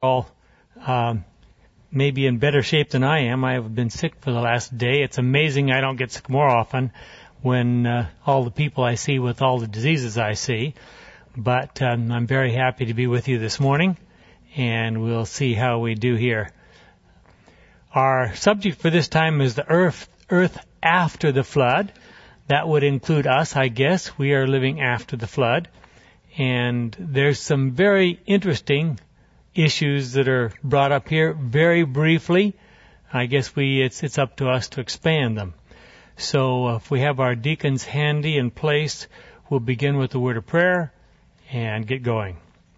all maybe in better shape than I am. I have been sick for the last day. It's amazing I don't get sick more often when all the people I see with all the diseases I see. But I'm very happy to be with you this morning, and we'll see how we do here. Our subject for this time is the earth after the flood. That would include us, I guess. We are living after the flood. And there's some very interesting issues that are brought up here very briefly. I guess it's up to us to expand them. So if we have our deacons handy in place, we'll begin with the word of prayer and get going.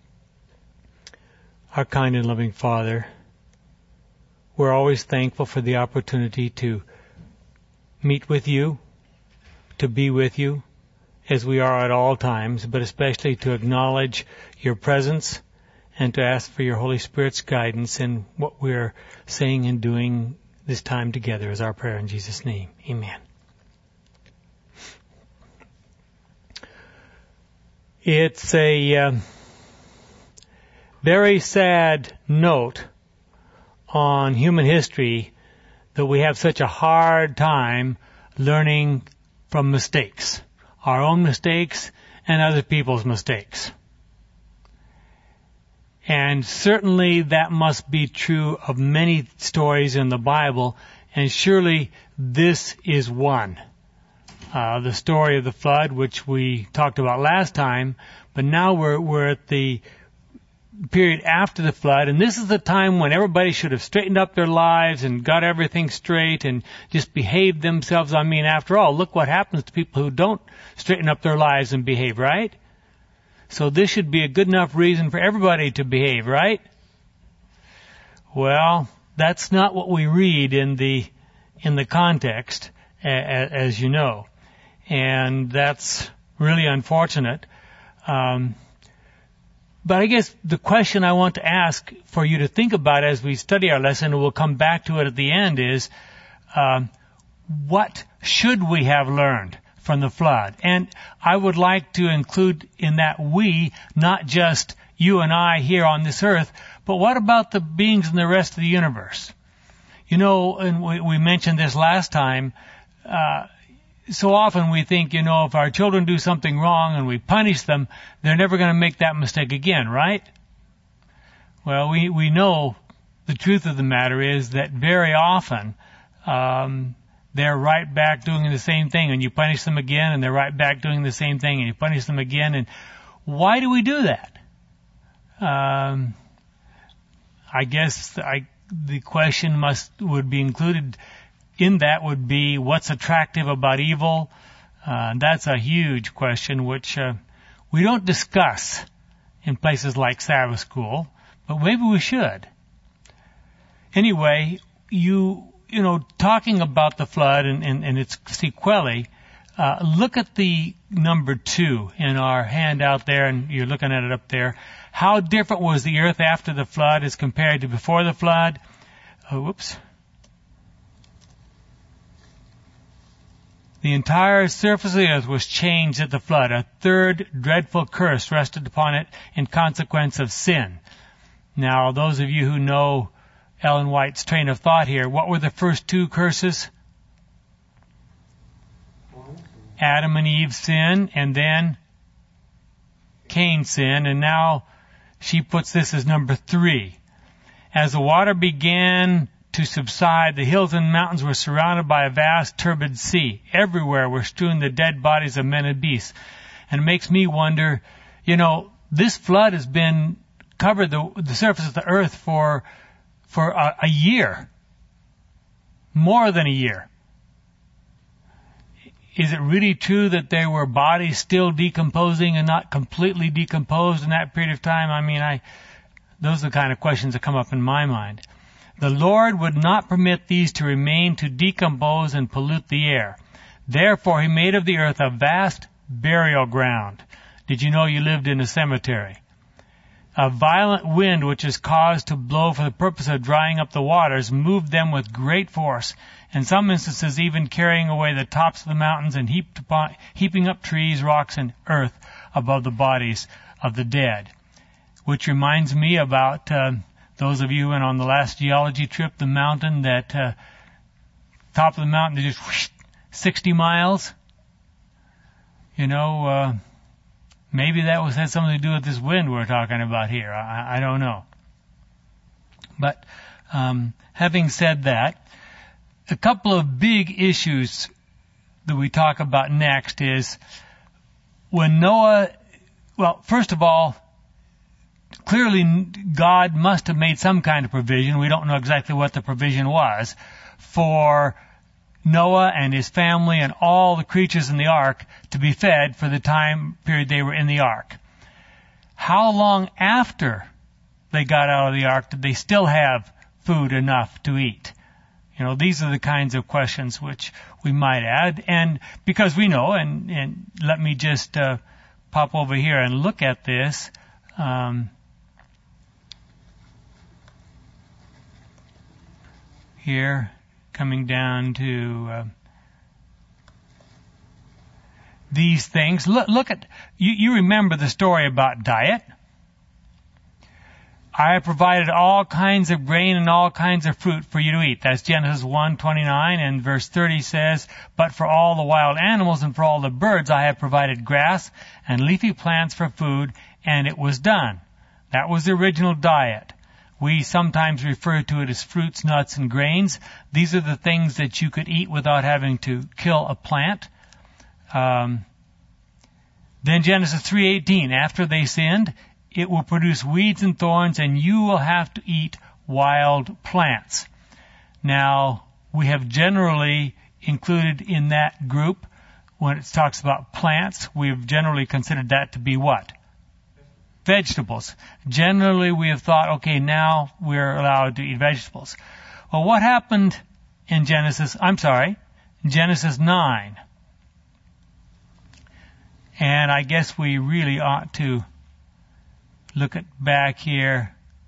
Our kind and loving Father, we're always thankful for the opportunity to meet with you, to be with you, as we are at all times, but especially to acknowledge your presence and to ask for your Holy Spirit's guidance in what we're saying and doing this time together is our prayer in Jesus' name. Amen. It's a very sad note on human history that we have such a hard time learning from mistakes, our own mistakes and other people's mistakes. And certainly that must be true of many stories in the Bible, and surely this is one. The story of the flood, which we talked about last time, but now we're at the period after the flood, and this is the time when everybody should have straightened up their lives and got everything straight and just behaved themselves. I mean, after all, look what happens to people who don't straighten up their lives and behave, right? So this should be a good enough reason for everybody to behave, right? Well, that's not what we read in the context, as you know, and that's really unfortunate. But I guess the question I want to ask for you to think about as we study our lesson, and we'll come back to it at the end, is what should we have learned from the flood? And I would like to include in that we, not just you and I here on this earth, but what about the beings in the rest of the universe? You know, and we mentioned this last time, so often we think, if our children do something wrong and we punish them, they're never going to make that mistake again, right? Well, we know the truth of the matter is that very often they're right back doing the same thing, and you punish them again, and they're right back doing the same thing, and you punish them again. And why do we do that? I guess the question would be included in that would be, what's attractive about evil? That's a huge question, which we don't discuss in places like Sabbath school, but maybe we should. Anyway, talking about the flood and its sequelae, look at the number 2 in our handout there, and you're looking at it up there. How different was the earth after the flood as compared to before the flood? The entire surface of the earth was changed at the flood. A third dreadful curse rested upon it in consequence of sin. Now, those of you who know Ellen White's train of thought here, what were the first 2 curses? Adam and Eve's sin, and then Cain's sin, and now she puts this as number 3. As the water began to subside, the hills and mountains were surrounded by a vast turbid sea. Everywhere were strewn the dead bodies of men and beasts. And it makes me wonder, this flood has been covered the surface of the earth for a year. More than a year. Is it really true that there were bodies still decomposing and not completely decomposed in that period of time? I mean, those are the kind of questions that come up in my mind. The Lord would not permit these to remain to decompose and pollute the air. Therefore, he made of the earth a vast burial ground. Did you know you lived in a cemetery? A violent wind, which is caused to blow for the purpose of drying up the waters, moved them with great force, in some instances even carrying away the tops of the mountains and heaping up trees, rocks, and earth above the bodies of the dead. Which reminds me about Those of you who went on the last geology trip, the mountain that, top of the mountain, they just whoosh, 60 miles. Maybe that had something to do with this wind we're talking about here. I don't know. But having said that, a couple of big issues that we talk about next is when Noah, well, first of all, clearly God must have made some kind of provision. We don't know exactly what the provision was for Noah and his family and all the creatures in the ark to be fed for the time period they were in the ark. How long after they got out of the ark did they still have food enough to eat? These are the kinds of questions which we might add. And because we know, and let me just pop over here and look at this. Here, coming down to these things. Look at, you remember the story about diet. I have provided all kinds of grain and all kinds of fruit for you to eat. That's Genesis 1:29, and verse 30 says, but for all the wild animals and for all the birds I have provided grass and leafy plants for food, and it was done. That was the original diet. We sometimes refer to it as fruits, nuts, and grains. These are the things that you could eat without having to kill a plant. Then Genesis 3:18, after they sinned, it will produce weeds and thorns, and you will have to eat wild plants. Now, we have generally included in that group, when it talks about plants, we've generally considered that to be what? Vegetables. Generally, we have thought, okay, now we're allowed to eat vegetables. Well, what happened in Genesis 9? And I guess we really ought to look back here.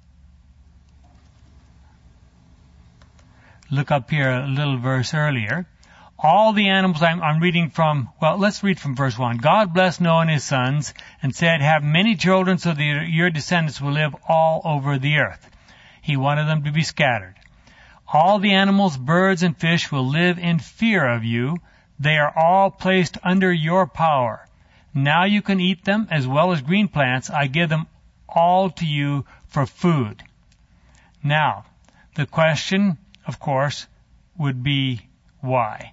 Look up here a little verse earlier. All the animals I'm reading from, well, let's read from verse 1. God blessed Noah and his sons and said, have many children so that your descendants will live all over the earth. He wanted them to be scattered. All the animals, birds, and fish will live in fear of you. They are all placed under your power. Now you can eat them as well as green plants. I give them all to you for food. Now, the question, of course, would be why?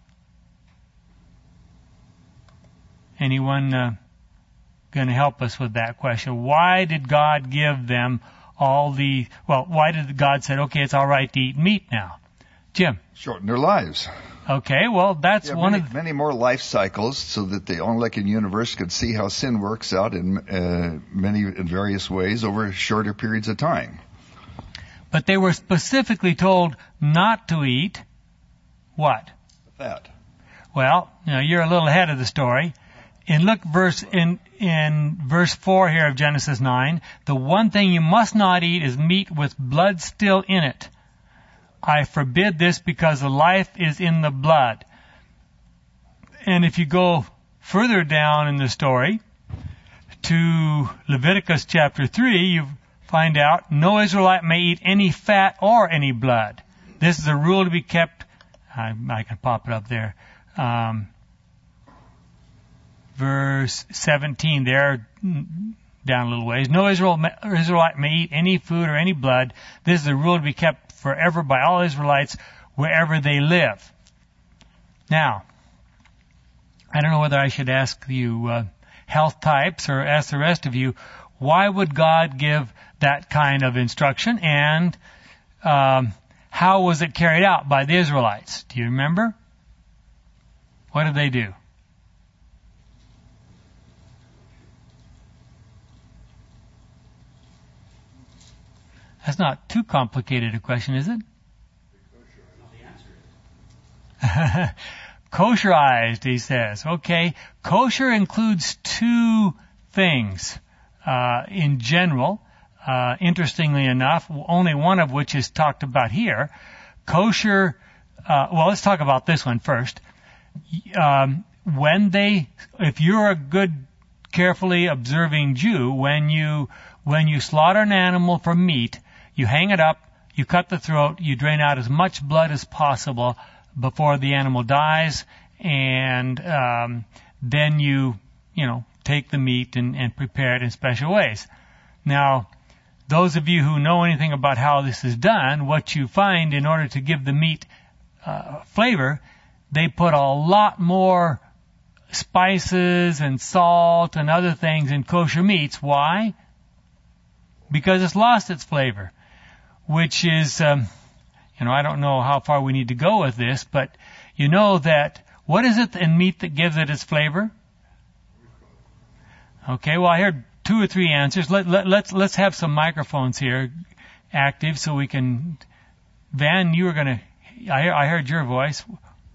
Anyone going to help us with that question? Why did God give them why did God say, okay, it's all right to eat meat now? Jim? Shorten their lives. Okay, well, that's many more life cycles so that the Onlooking universe could see how sin works out in various ways over shorter periods of time. But they were specifically told not to eat what? Fat. Well, you're a little ahead of the story. In verse 4 here of Genesis 9, the one thing you must not eat is meat with blood still in it. I forbid this because the life is in the blood. And if you go further down in the story to Leviticus chapter 3, you find out no Israelite may eat any fat or any blood. This is a rule to be kept. I can pop it up there. Verse 17 there, down a little ways. No Israelite may eat any food or any blood. This is a rule to be kept forever by all Israelites wherever they live. Now, I don't know whether I should ask you health types or ask the rest of you, why would God give that kind of instruction, and how was it carried out by the Israelites? Do you remember? What did they do? That's not too complicated a question, is it? Kosherized, he says. Okay, kosher includes two things in general. Interestingly enough, only one of which is talked about here. Kosher, let's talk about this one first. If you're a good, carefully observing Jew, when you slaughter an animal for meat, You hang it up, you cut the throat, you drain out as much blood as possible before the animal dies, and then you take the meat and prepare it in special ways. Now, those of you who know anything about how this is done, what you find in order to give the meat flavor, they put a lot more spices and salt and other things in kosher meats. Why? Because it's lost its flavor, which is, I don't know how far we need to go with this, but you know that what is it in meat that gives it its flavor? Okay, well, I heard 2 or 3 answers. Let's have some microphones here active so we can. Van, you were going to. I heard your voice.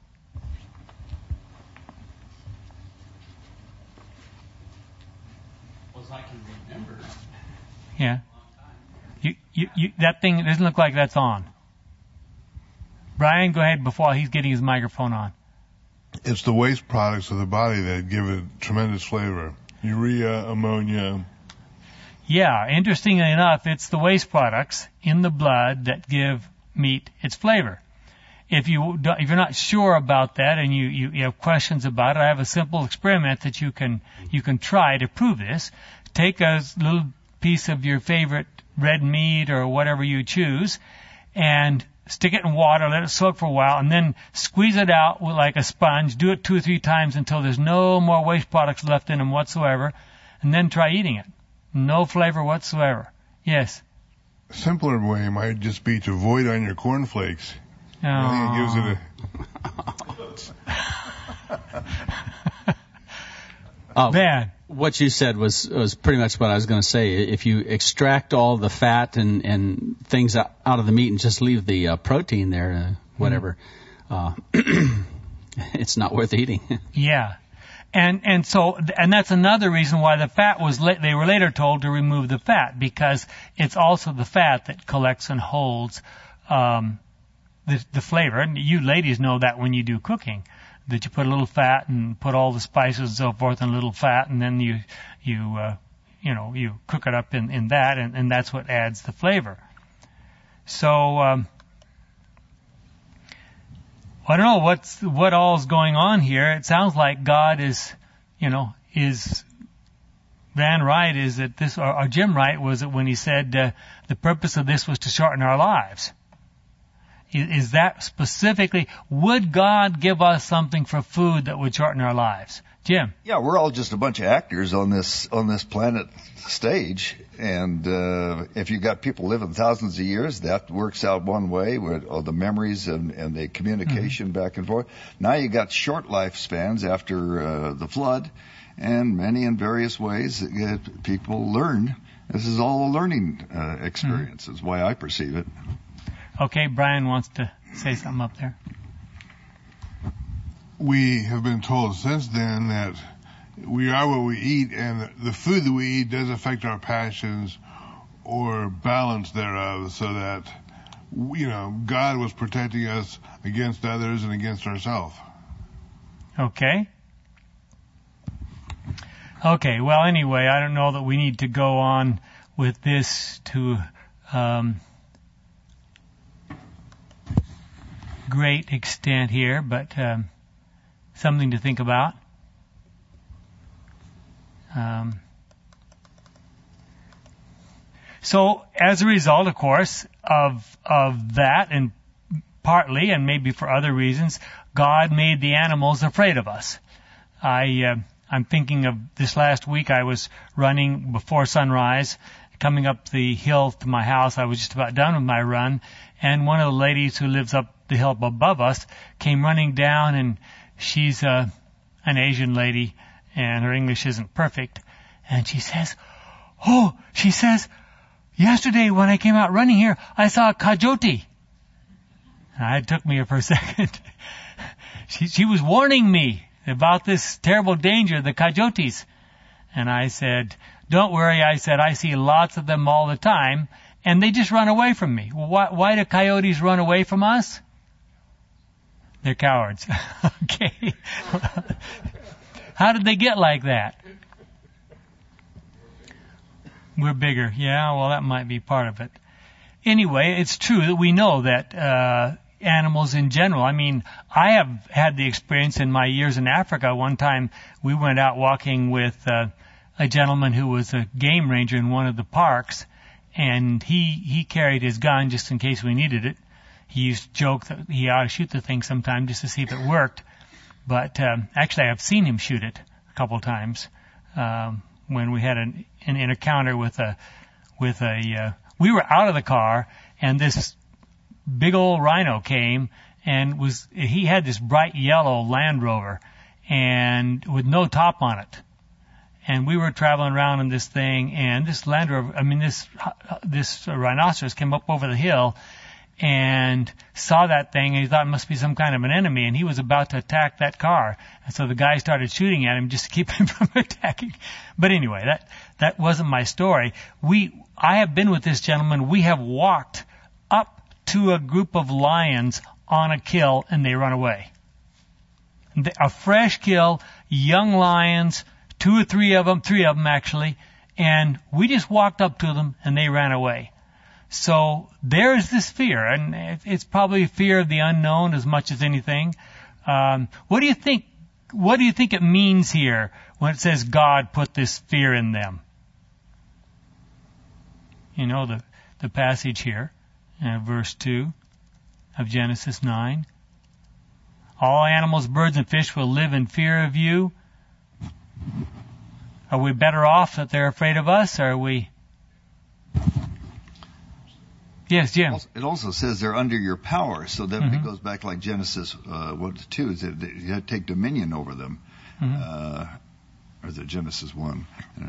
I can remember. Yeah. You that thing doesn't look like that's on. Brian, go ahead before he's getting his microphone on. It's the waste products of the body that give it tremendous flavor. Urea, ammonia. Yeah, interestingly enough, it's the waste products in the blood that give meat its flavor. If you're not sure about that and you have questions about it, I have a simple experiment that you can try to prove this. Take a little piece of your favorite red meat or whatever you choose and stick it in water, let it soak for a while, and then squeeze it out with like a sponge. Do it 2 or 3 times until there's no more waste products left in them whatsoever, and then try eating it. No flavor whatsoever. Yes? A simpler way might just be to void on your cornflakes. Oh. I think it gives it a... Man. What you said was pretty much what I was going to say. If you extract all the fat and things out of the meat and just leave the protein there, whatever, it's not worth eating. Yeah. And that's another reason why the fat they were later told to remove the fat, because it's also the fat that collects and holds the flavor. And you ladies know that when you do cooking, that you put a little fat and put all the spices and so forth in a little fat, and then you cook it up in that, and that's what adds the flavor. So I don't know what all's going on here. It sounds like God is Van Wright is that this, or Jim Wright was it when he said the purpose of this was to shorten our lives. Is that specifically, would God give us something for food that would shorten our lives? Jim? Yeah, we're all just a bunch of actors on this planet stage, and if you've got people living thousands of years, that works out one way with all the memories and the communication back and forth. Now you got short lifespans after the flood, and many in various ways people learn. This is all a learning experience, is why I perceive it. Okay, Brian wants to say something up there. We have been told since then that we are what we eat, and the food that we eat does affect our passions or balance thereof, so that, God was protecting us against others and against ourselves. Okay. Okay, well, anyway, I don't know that we need to go on with this to great extent here, but something to think about. So as a result, of course, of that, and partly, and maybe for other reasons, God made the animals afraid of us. I'm thinking of this last week. I was running before sunrise, coming up the hill to my house. I was just about done with my run, and one of the ladies who lives up the hill above us came running down, and she's an Asian lady, and her English isn't perfect. And she says, yesterday when I came out running here, I saw a coyote. It took me for a second. She was warning me about this terrible danger, the coyotes. And I said, don't worry, I said, I see lots of them all the time, and they just run away from me. Well, why do coyotes run away from us? They're cowards. Okay. How did they get like that? We're bigger. Yeah, well, that might be part of it. anyway, it's true that we know that animals in general. I mean, I have had the experience in my years in Africa. One time we went out walking with a gentleman who was a game ranger in one of the parks, and he carried his gun just in case we needed it. He used to joke that he ought to shoot the thing sometime just to see if it worked. But actually, I've seen him shoot it a couple of times when we had an encounter with a. We were out of the car, and this big old rhino came, and he had this bright yellow Land Rover, and with no top on it. And we were traveling around in this thing, and this Land Rover, this rhinoceros came up over the hill and saw that thing, and he thought it must be some kind of an enemy, and he was about to attack that car. And so the guy started shooting at him just to keep him from attacking. But anyway, that wasn't my story. I have been with this gentleman. We have walked up to a group of lions on a kill, and they run away. A fresh kill, young lions, 2 or 3 of them actually, and we just walked up to them, and they ran away. So there's this fear, and it's probably fear of the unknown as much as anything. What do you think it means here when it says God put this fear in them? You know the passage here, verse 2 of Genesis 9. All animals, birds, and fish will live in fear of you. Are we better off that they're afraid of us, or are we... Yes, Jim. It also says they're under your power, so that it goes back like Genesis 1-2, is that you have to take dominion over them, or is it Genesis 1?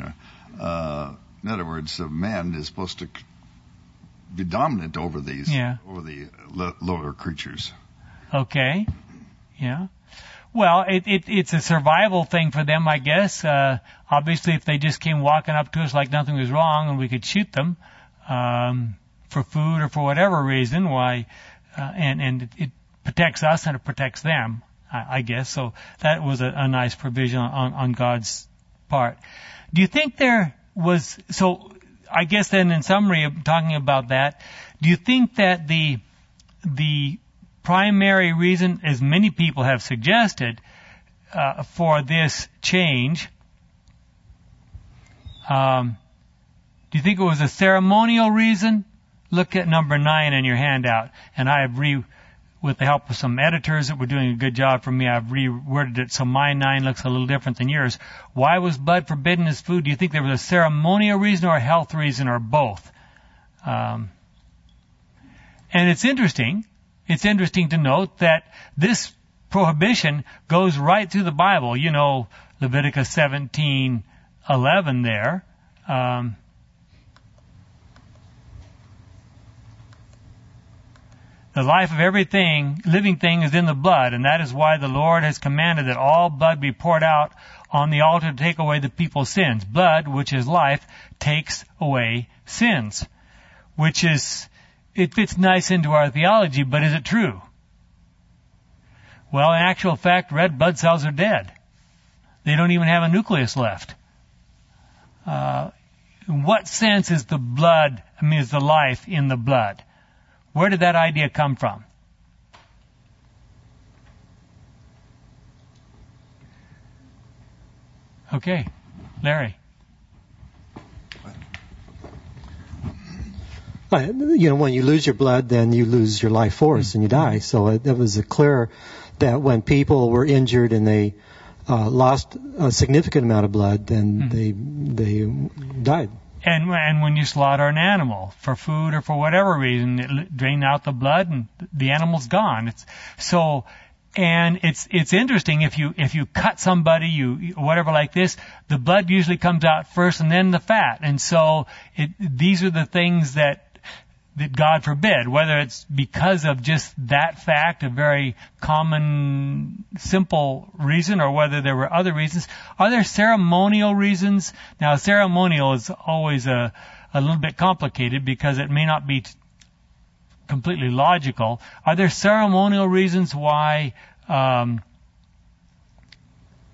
In other words, man is supposed to be dominant over over the lower creatures. Okay, yeah. Well, it's a survival thing for them, I guess. Obviously, if they just came walking up to us like nothing was wrong and we could shoot them, for food or for whatever reason, why, and it protects us and it protects them, I guess. So that was a nice provision on God's part. Do you think there was, so I guess then in summary of talking about that, do you think that the primary reason, as many people have suggested, for this change, do you think it was a ceremonial reason? Look at number 9 in your handout, and I have with the help of some editors that were doing a good job for me, I've reworded it so my 9 looks a little different than yours. Why was blood forbidden as food? Do you think there was a ceremonial reason or a health reason or both? And it's interesting. It's interesting to note that this prohibition goes right through the Bible. You know, Leviticus 17:11 there. The life of everything, living thing, is in the blood, and that is why the Lord has commanded that all blood be poured out on the altar to take away the people's sins. Blood, which is life, takes away sins. Which is, it fits nice into our theology, but is it true? Well, in actual fact, red blood cells are dead. They don't even have a nucleus left. In what sense is is the life in the blood? Where did that idea come from? Okay, Larry. When you lose your blood, then you lose your life force and you die. So it was clear that when people were injured and they lost a significant amount of blood, then they died. And when you slaughter an animal for food or for whatever reason, it drain out the blood and the animal's gone. It's interesting if you cut somebody, whatever like this, the blood usually comes out first and then the fat. And so these are the things that God forbid, whether it's because of just that fact, a very common, simple reason, or whether there were other reasons. Are there ceremonial reasons? Now, ceremonial is always a little bit complicated because it may not be completely logical. Are there ceremonial reasons why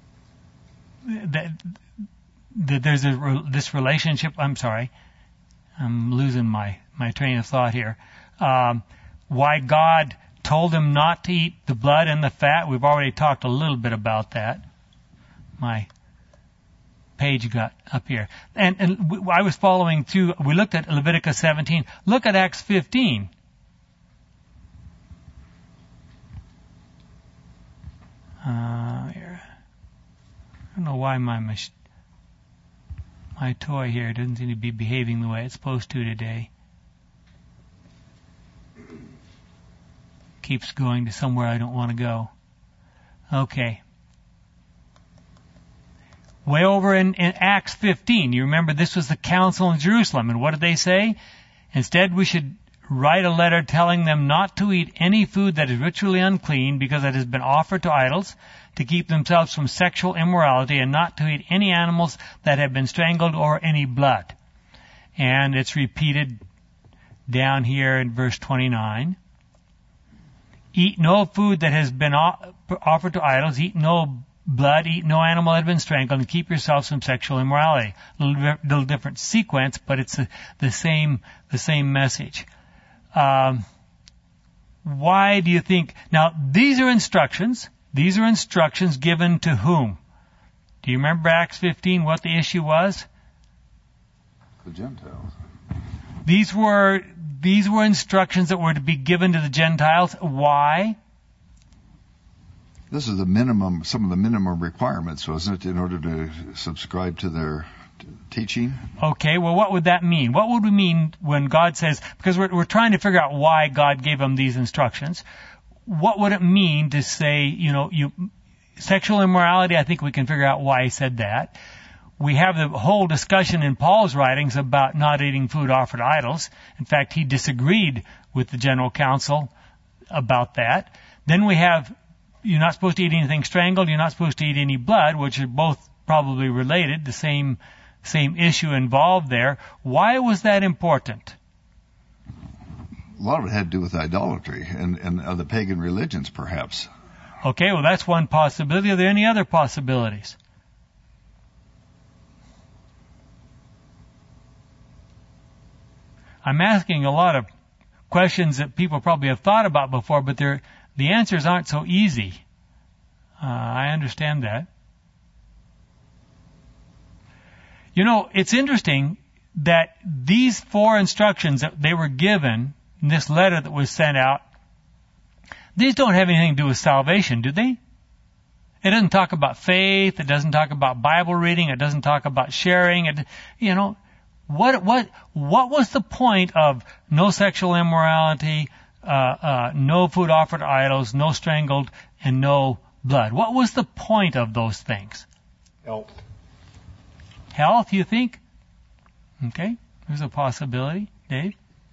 that there's this relationship? I'm sorry. I'm losing my train of thought here. Why God told them not to eat the blood and the fat. We've already talked a little bit about that. My page got up here. And I was following through. We looked at Leviticus 17. Look at Acts 15. Here. I don't know why my toy here doesn't seem to be behaving the way it's supposed to today. Keeps going to somewhere I don't want to go. Okay. Way over in Acts 15, you remember this was the council in Jerusalem, and what did they say? Instead, we should write a letter telling them not to eat any food that is ritually unclean because it has been offered to idols, to keep themselves from sexual immorality, and not to eat any animals that have been strangled or any blood. And it's repeated down here in verse 29. Eat no food that has been offered to idols, eat no blood, eat no animal that has been strangled, and keep yourselves from sexual immorality. A little different sequence, but it's the same message. Why do you think? Now, these are instructions. These are instructions given to whom? Do you remember Acts 15, what the issue was? The Gentiles. These were instructions that were to be given to the Gentiles. Why? This is some of the minimum requirements, wasn't it, in order to subscribe to their teaching? Okay, well, what would that mean? What would we mean when God says, because we're trying to figure out why God gave them these instructions. What would it mean to say, sexual immorality? I think we can figure out why he said that. We have the whole discussion in Paul's writings about not eating food offered to idols. In fact, he disagreed with the general council about that. Then we have, you're not supposed to eat anything strangled, you're not supposed to eat any blood, which are both probably related, the same issue involved there. Why was that important? A lot of it had to do with idolatry and other pagan religions, perhaps. Okay, well, that's one possibility. Are there any other possibilities? I'm asking a lot of questions that people probably have thought about before, but the answers aren't so easy. I understand that. It's interesting that these 4 instructions that they were given in this letter that was sent out, these don't have anything to do with salvation, do they? It doesn't talk about faith. It doesn't talk about Bible reading. It doesn't talk about sharing. What was the point of no sexual immorality, no food offered to idols, no strangled, and no blood? What was the point of those things? Health. Health, you think? Okay, there's a possibility. Dave?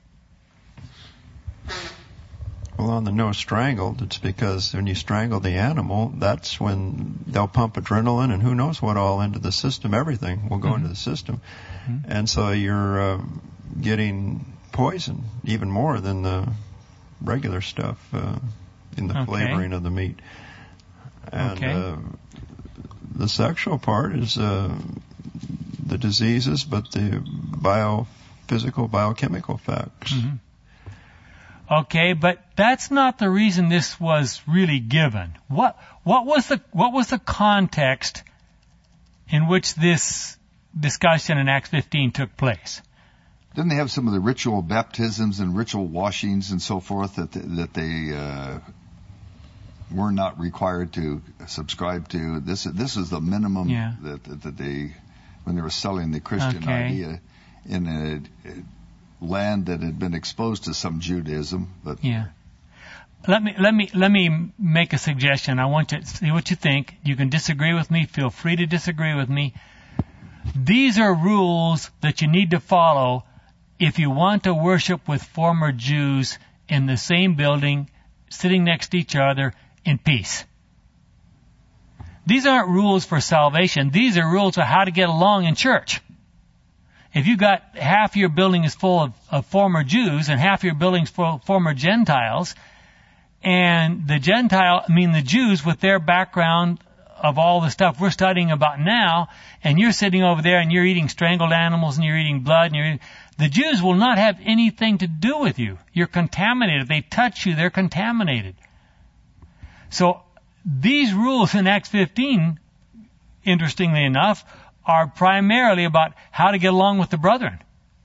Well, on the no strangled, it's because when you strangle the animal, that's when they'll pump adrenaline and who knows what all into the system. Everything will go into the system. Mm-hmm. And so you're getting poison even more than the regular stuff in the flavoring of the meat. And the sexual part is the diseases, but the biophysical, biochemical facts. Mm-hmm. Okay, but that's not the reason this was really given. What was the context in which this discussion in Acts 15 took place? Didn't they have some of the ritual baptisms and ritual washings and so forth that they were not required to subscribe to? This is the minimum that they, when they were selling the Christian idea in a land that had been exposed to some Judaism, but let me make a suggestion. I want you to see what you think. You can disagree with me. Feel free to disagree with me. These are rules that you need to follow if you want to worship with former Jews in the same building, sitting next to each other in peace. These aren't rules for salvation. These are rules for how to get along in church. If you got half your building is full of former Jews and half your building's full of former Gentiles, and the Jews with their background of all the stuff we're studying about now, and you're sitting over there and you're eating strangled animals and you're eating blood, and the Jews will not have anything to do with you. You're contaminated. If they touch you, they're contaminated. So these rules in Acts 15, interestingly enough, are primarily about how to get along with the brethren.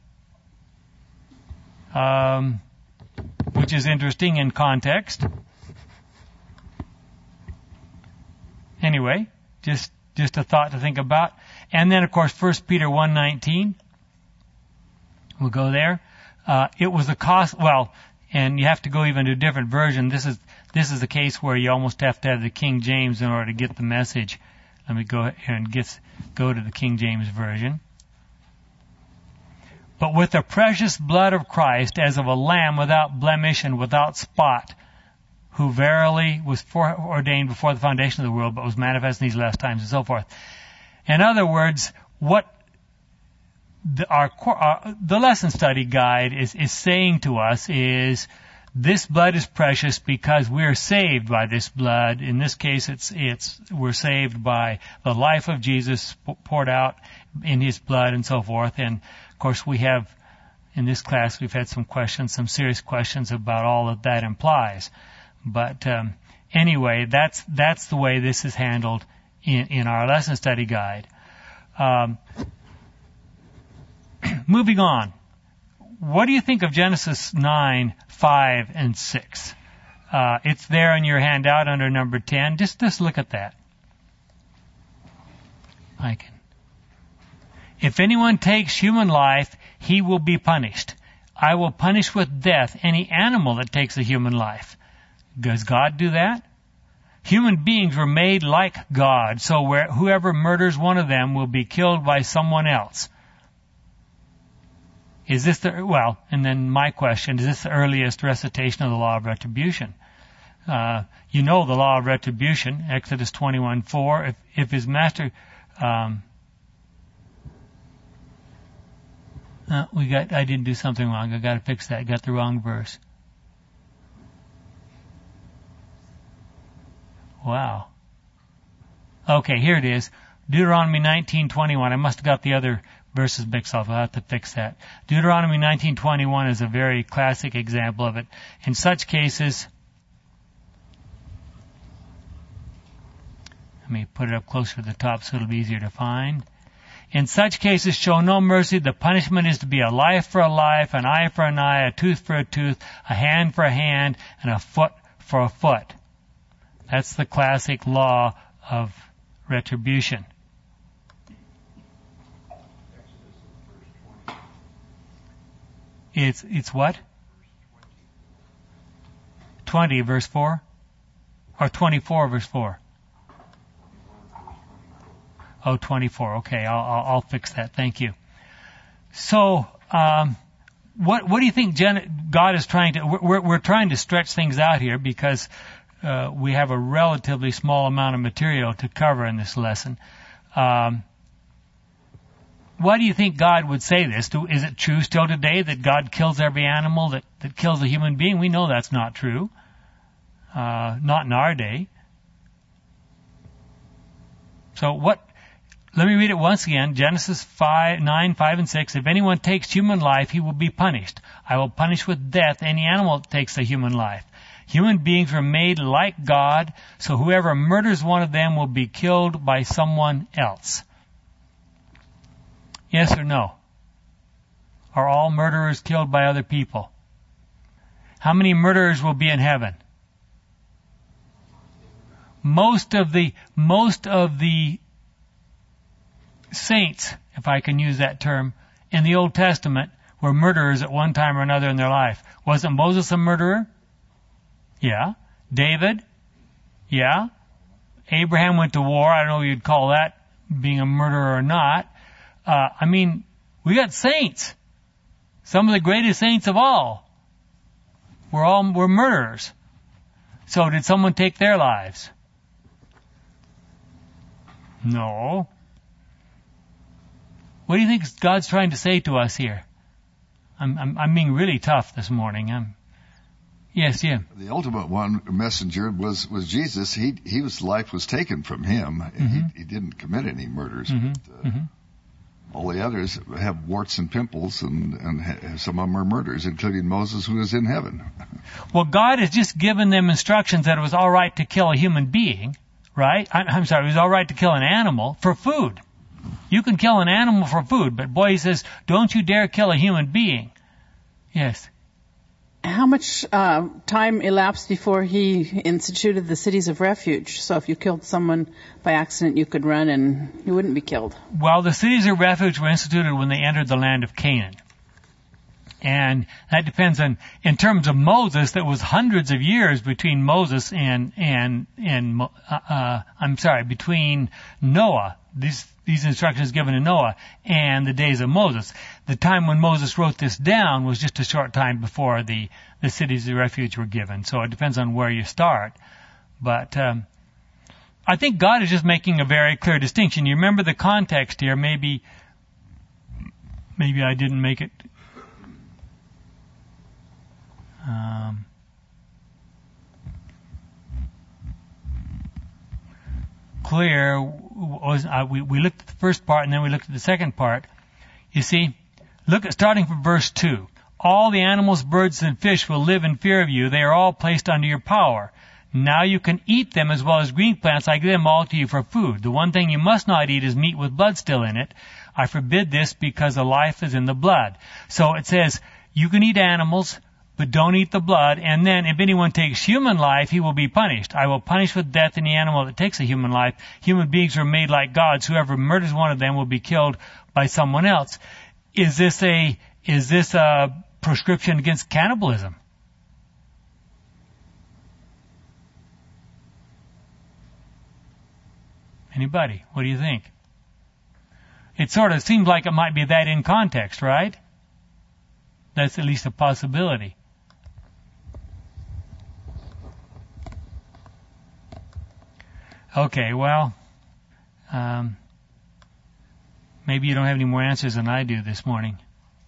Which is interesting in context. Anyway, just a thought to think about. And then, of course, 1 Peter 1:19. We'll go there. It was the cost. Well, and you have to go even to a different version. This is the case where you almost have to have the King James in order to get the message. Let me go here and go to the King James version. But with the precious blood of Christ, as of a lamb without blemish and without spot, who verily was foreordained before the foundation of the world, but was manifest in these last times, and so forth. In other words, what the lesson study guide is saying to us is, this blood is precious because we're saved by this blood. In this case, we're saved by the life of Jesus poured out in His blood and so forth. And of course, we have in this class we've had some serious questions about all that implies. But anyway, that's the way this is handled in our lesson study guide. Moving on. What do you think of Genesis 9, 5, and 6? It's there in your handout under number 10. Just look at that. If anyone takes human life, he will be punished. I will punish with death any animal that takes a human life. Does God do that? Human beings were made like God, so whoever murders one of them will be killed by someone else. And then my question, is this the earliest recitation of the law of retribution? You know the law of retribution, Exodus 21:4. If his master, I didn't do something wrong. I got to fix that. I got the wrong verse. Wow. Okay, here it is. Deuteronomy 19:21. I must have got the other verses mixed up. I'll have to fix that. Deuteronomy 19:21 is a very classic example of it. In such cases, let me put it up closer to the top so it'll be easier to find. In such cases, show no mercy. The punishment is to be a life for a life, an eye for an eye, a tooth for a tooth, a hand for a hand, and a foot for a foot. That's the classic law of retribution. It's what? 20 verse 4? Or 24 verse 4? Oh, 24. Okay, I'll fix that. Thank you. So, what do you think God is trying to... We're trying to stretch things out here because we have a relatively small amount of material to cover in this lesson. Why do you think God would say this? Is it true still today that God kills every animal that kills a human being? We know that's not true. Not in our day. So let me read it once again. Genesis 9, 5, and 6. If anyone takes human life, he will be punished. I will punish with death any animal that takes a human life. Human beings were made like God, so whoever murders one of them will be killed by someone else. Yes or no? Are all murderers killed by other people? How many murderers will be in heaven? Most of the saints, if I can use that term, in the Old Testament were murderers at one time or another in their life. Wasn't Moses a murderer? Yeah. David? Yeah. Abraham went to war. I don't know if you'd call that being a murderer or not. We got saints. Some of the greatest saints of all were murderers. So did someone take their lives? No. What do you think God's trying to say to us here? I'm being really tough this morning. Yes, yeah. The ultimate one messenger was Jesus. His life was taken from him. He didn't commit any murders. But, all the others have warts and pimples, and some of them are murders, including Moses, who is in heaven. Well, God has just given them instructions that it was all right to kill a human being, right? I'm sorry, it was all right to kill an animal for food. You can kill an animal for food, but boy, he says, don't you dare kill a human being. Yes. How much time elapsed before he instituted the cities of refuge? So if you killed someone by accident, you could run and you wouldn't be killed. Well, the cities of refuge were instituted when they entered the land of Canaan. And that depends on, in terms of Moses, there was hundreds of years between Moses between Noah, these instructions given to Noah, and the days of Moses. The time when Moses wrote this down was just a short time before the cities of refuge were given. So it depends on where you start. But I think God is just making a very clear distinction. You remember the context here. Maybe I didn't make it clear. We looked at the first part and then we looked at the second part. You see, starting from verse 2. All the animals, birds, and fish will live in fear of you. They are all placed under your power. Now you can eat them as well as green plants. I give them all to you for food. The one thing you must not eat is meat with blood still in it. I forbid this because the life is in the blood. So it says, you can eat animals, but don't eat the blood. And then if anyone takes human life, he will be punished. I will punish with death any animal that takes a human life. Human beings are made like gods. Whoever murders one of them will be killed by someone else. Is this a prescription against cannibalism? Anybody? What do you think? It sort of seems like it might be that in context, right? That's at least a possibility. Okay, well, maybe you don't have any more answers than I do this morning.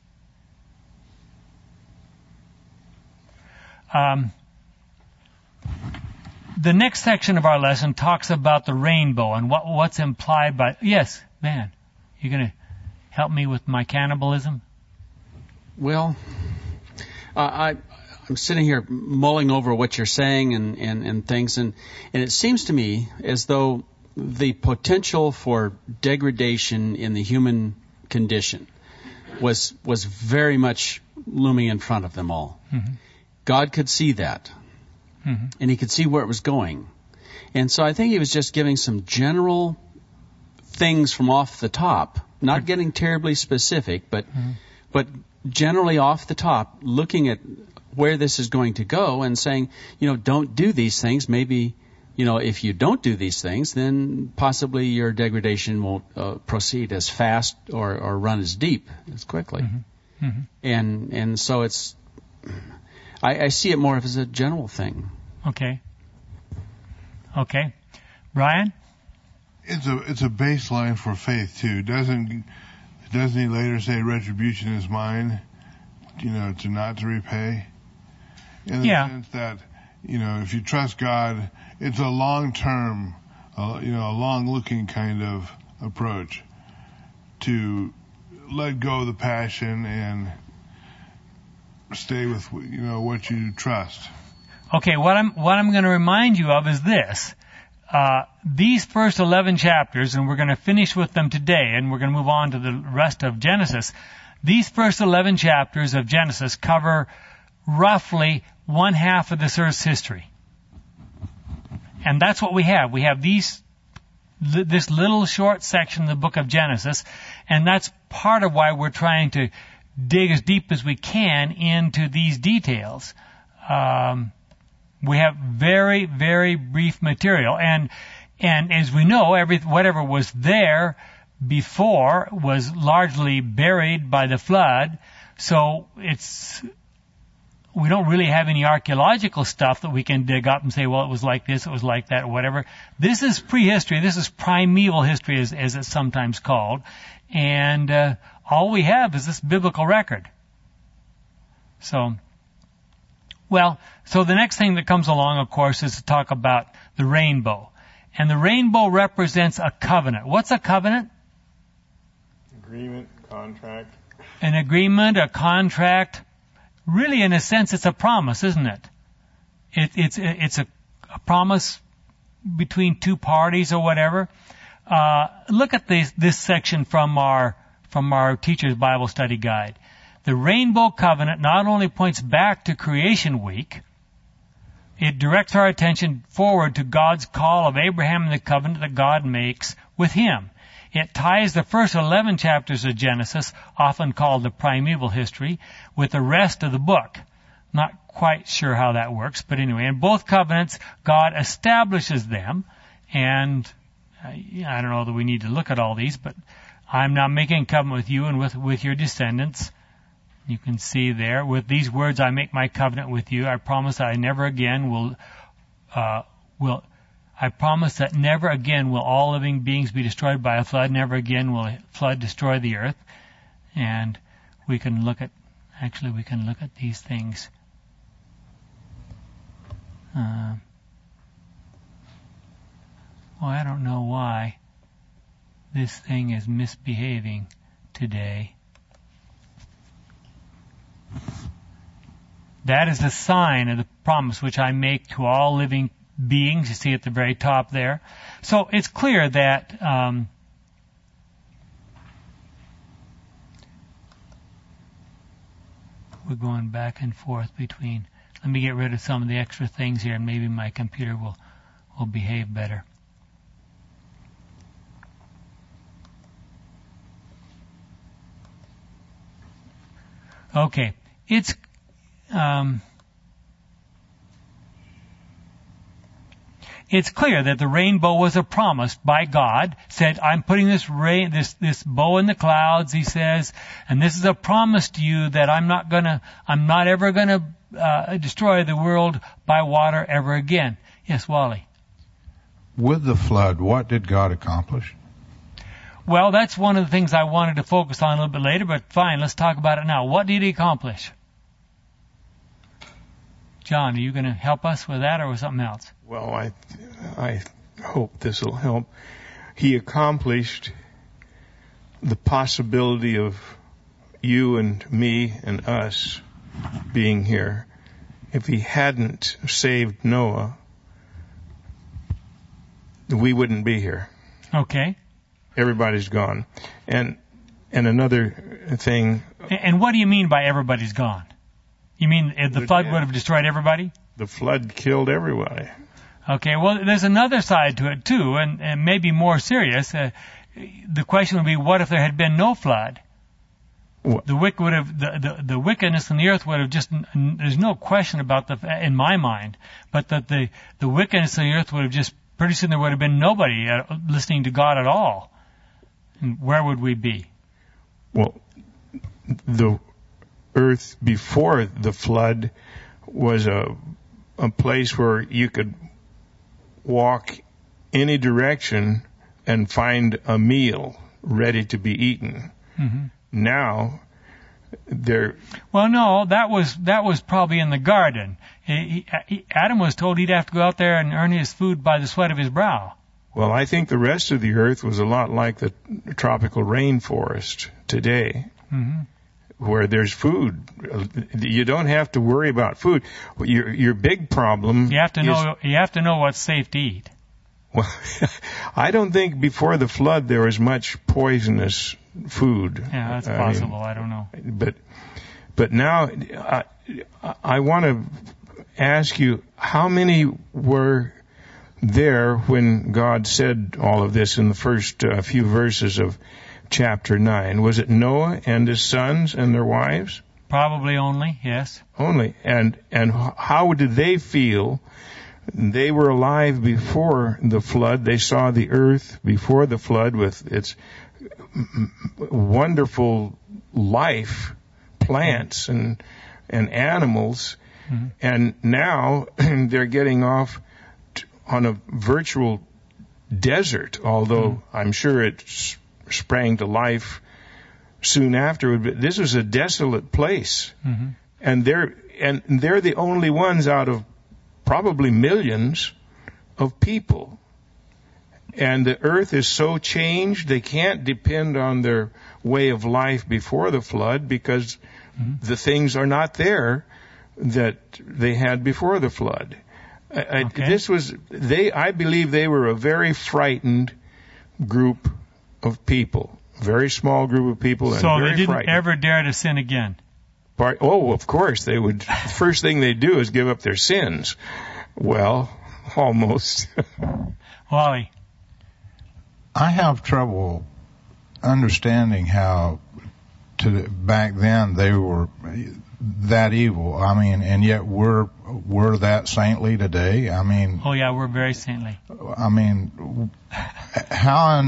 The next section of our lesson talks about the rainbow and what's implied by... Yes, Van, you going to help me with my cannibalism? Well, I'm sitting here mulling over what you're saying and things, and it seems to me as though the potential for degradation in the human condition was very much looming in front of them all. Mm-hmm. God could see that, and he could see where it was going. And so I think he was just giving some general things from off the top, not getting terribly specific, but generally off the top, looking at where this is going to go and saying, don't do these things. Maybe, if you don't do these things, then possibly your degradation won't proceed as fast or run as deep as quickly. Mm-hmm. Mm-hmm. And so it's, I see it more as a general thing. Okay. Brian? It's a baseline for faith too. Doesn't he later say retribution is mine, to repay? In the sense that, if you trust God, it's a long-term, a long-looking kind of approach to let go of the passion and stay with, what you trust. Okay, what I'm going to remind you of is this. These first 11 chapters, and we're going to finish with them today, and we're going to move on to the rest of Genesis. These first 11 chapters of Genesis cover roughly one half of this earth's history. And that's what we have. We have this little short section of the book of Genesis, and that's part of why we're trying to dig as deep as we can into these details. We have very, very brief material, and as we know, whatever was there before was largely buried by the flood. So we don't really have any archaeological stuff that we can dig up and say, well, it was like this, it was like that, or whatever. This is prehistory. This is primeval history, as it's sometimes called, and all we have is this biblical record. So Well, so the next thing that comes along, of course, is to talk about the rainbow. And the rainbow represents a covenant. What's a covenant? Agreement, contract. An agreement, a contract. Really, in a sense, it's a promise, isn't it? It's a promise between two parties or whatever. Look at this section from our Teacher's Bible Study Guide. The Rainbow Covenant not only points back to Creation Week, it directs our attention forward to God's call of Abraham and the covenant that God makes with him. It ties the first 11 chapters of Genesis, often called the primeval history, with the rest of the book. Not quite sure how that works, but anyway, in both covenants, God establishes them, and I don't know that we need to look at all these, but I'm now making a covenant with you and with your descendants. You can see there, with these words I make my covenant with you. I promise that never again will all living beings be destroyed by a flood. Never again will a flood destroy the earth. And we can look at these things. Well, I don't know why this thing is misbehaving today. That is the sign of the promise which I make to all living beings. You see at the very top there. So it's clear that we're going back and forth between. Let me get rid of some of the extra things here, and maybe my computer will behave better. Okay, it's clear that the rainbow was a promise by God. Said, I'm putting this bow in the clouds, he says, and this is a promise to you that I'm not ever gonna destroy the world by water ever again. Yes, Wally. With the flood, what did God accomplish? Well, that's one of the things I wanted to focus on a little bit later, but fine, let's talk about it now. What did he accomplish? John, are you going to help us with that or with something else? Well, I hope this will help. He accomplished the possibility of you and me and us being here. If he hadn't saved Noah, we wouldn't be here. Okay. Everybody's gone. And another thing. And what do you mean by everybody's gone? You mean the flood would have destroyed everybody? The flood killed everybody. Okay, well, there's another side to it too, and maybe more serious. The question would be, what if there had been no flood? What? The wickedness in the earth would have just. There's no question about in my mind, but that the wickedness in the earth would have just. Pretty soon there would have been nobody listening to God at all. And where would we be? Well, the earth before the flood was a place where you could walk any direction and find a meal ready to be eaten. Mm-hmm. Now, Well, no, that was probably in the garden. Adam was told he'd have to go out there and earn his food by the sweat of his brow. Well, I think the rest of the earth was a lot like the tropical rainforest today, mm-hmm. where there's food. You don't have to worry about food. Your big problem. You have to know what's safe to eat. Well, I don't think before the flood there was much poisonous food. Yeah, that's possible. I don't know. But now I want to ask you, how many were there when God said all of this in the first few verses of chapter 9? Was it Noah and his sons and their wives? Probably only, yes. Only. And how did they feel? They were alive before the flood. They saw the earth before the flood with its wonderful life, plants and animals. Mm-hmm. And now they're getting off on a virtual desert, although I'm sure it sprang to life soon after. But this was a desolate place. Mm-hmm. And they're the only ones out of probably millions of people. And the earth is so changed, they can't depend on their way of life before the flood because the things are not there that they had before the flood. I believe they were a very frightened group of people, a very small group of people. And so very they didn't frightened. ever dare to sin again. Of course they would. The first thing they do is give up their sins. Well, almost. Wally. I have trouble understanding how back then they were that evil. I mean, and yet we're that saintly today. I mean. Oh yeah, we're very saintly. I mean, how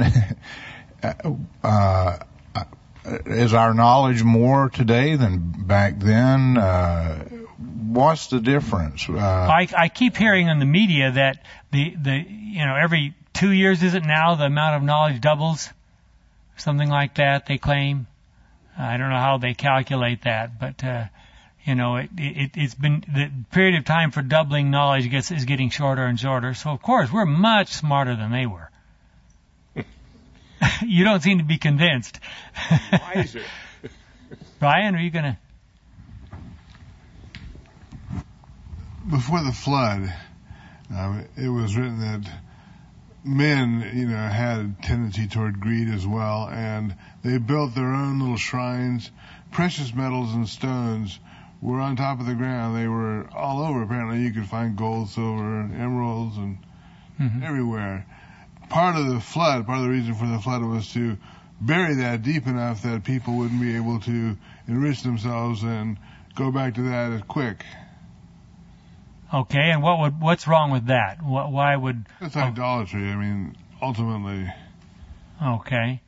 is our knowledge more today than back then? What's the difference? I keep hearing in the media that every 2 years, is it now, the amount of knowledge doubles? Something like that, they claim. I don't know how they calculate that, but, it's been, the period of time for doubling knowledge is getting shorter and shorter. So, of course, we're much smarter than they were. You don't seem to be convinced. Wiser. Brian, are you going to? Before the flood, it was written that men, had a tendency toward greed as well, and they built their own little shrines. Precious metals and stones were on top of the ground. They were all over. Apparently, you could find gold, silver, and emeralds, and everywhere. Part of the reason for the flood was to bury that deep enough that people wouldn't be able to enrich themselves and go back to that as quick. Okay, and what's wrong with that? Why would... It's idolatry, ultimately. Okay,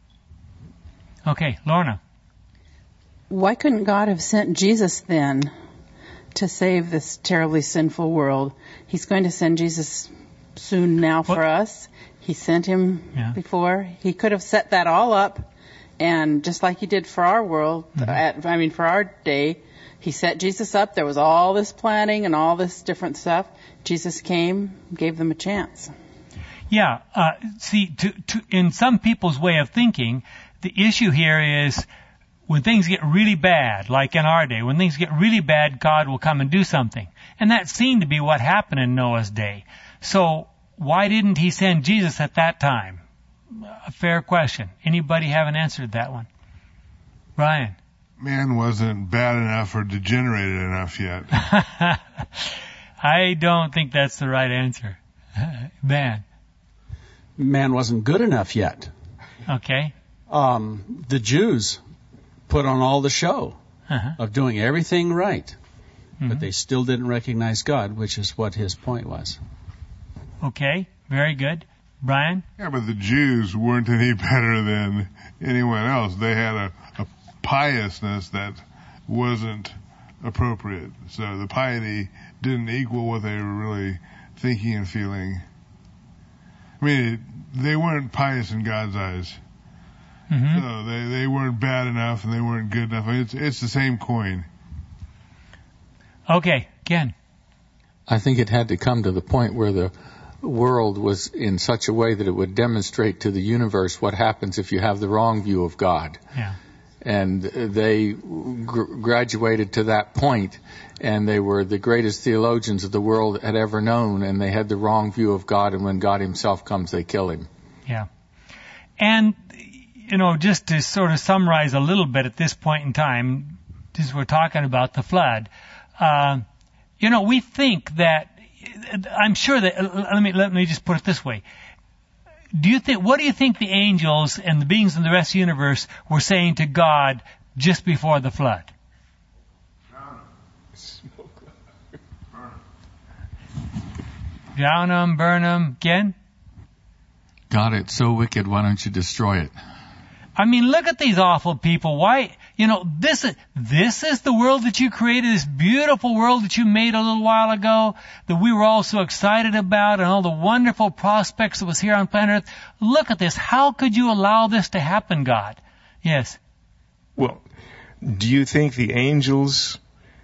Lorna. Why couldn't God have sent Jesus then to save this terribly sinful world? He's going to send Jesus soon now for us. He sent him before. He could have set that all up, and just like he did for our world, for our day, he set Jesus up. There was all this planning and all this different stuff. Jesus came, gave them a chance. Yeah. In some people's way of thinking, the issue here is when things get really bad, like in our day, when things get really bad, God will come and do something. And that seemed to be what happened in Noah's day. So why didn't he send Jesus at that time? A fair question. Anybody haven't answered that one? Brian. Man wasn't bad enough or degenerated enough yet. I don't think that's the right answer. Man wasn't good enough yet. Okay. The Jews put on all the show of doing everything right, but they still didn't recognize God, which is what his point was. Okay, very good. Brian? Yeah, but the Jews weren't any better than anyone else. They had a piousness that wasn't appropriate. So the piety didn't equal what they were really thinking and feeling. They weren't pious in God's eyes. So they weren't bad enough and they weren't good enough. It's the same coin. Okay, Ken. I think it had to come to the point where the world was in such a way that it would demonstrate to the universe what happens if you have the wrong view of God. Yeah. And they graduated to that point, and they were the greatest theologians of the world had ever known, and they had the wrong view of God, and when God himself comes, they kill him. Yeah. And, just to sort of summarize a little bit at this point in time, as we're talking about the flood, we think that, I'm sure that, let me just put it this way. What do you think the angels and the beings in the rest of the universe were saying to God just before the flood? Drown them, burn them. Again? God, it's so wicked, why don't you destroy it? Look at these awful people. Why, this is the world that you created, this beautiful world that you made a little while ago, that we were all so excited about, and all the wonderful prospects that was here on planet Earth. Look at this. How could you allow this to happen, God? Yes. Well, do you think the angels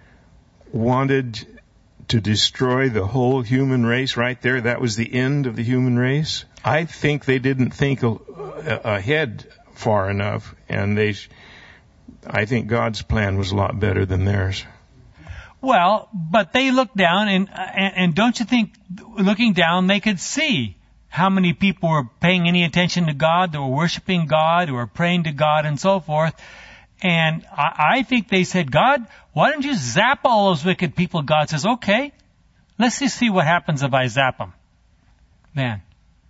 wanted to destroy the whole human race right there? That was the end of the human race? I think they didn't think ahead far enough, and I think God's plan was a lot better than theirs. Well, but they looked down, and don't you think, looking down, they could see how many people were paying any attention to God, that were worshiping God, who were praying to God, and so forth. And I think they said, God, why don't you zap all those wicked people? God says, okay, let's just see what happens if I zap them. Then.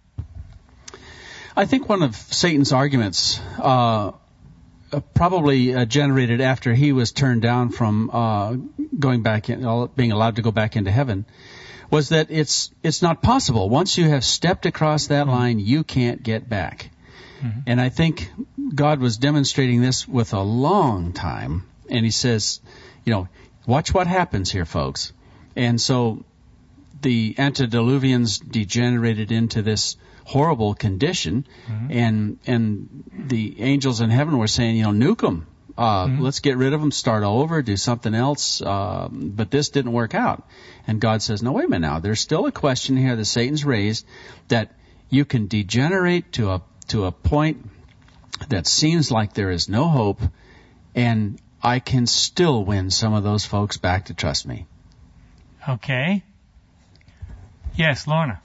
I think one of Satan's arguments, probably generated after he was turned down from going back in, being allowed to go back into heaven, was that it's not possible. Once you have stepped across that line, you can't get back. Mm-hmm. And I think God was demonstrating this with a long time. And he says, watch what happens here, folks. And so the antediluvians degenerated into this horrible condition. Mm-hmm. And the angels in heaven were saying, nuke them. Let's get rid of them, start all over, do something else. But this didn't work out. And God says, no, wait a minute now. There's still a question here that Satan's raised, that you can degenerate to a point that seems like there is no hope, and I can still win some of those folks back to trust me. Okay. Yes, Lorna.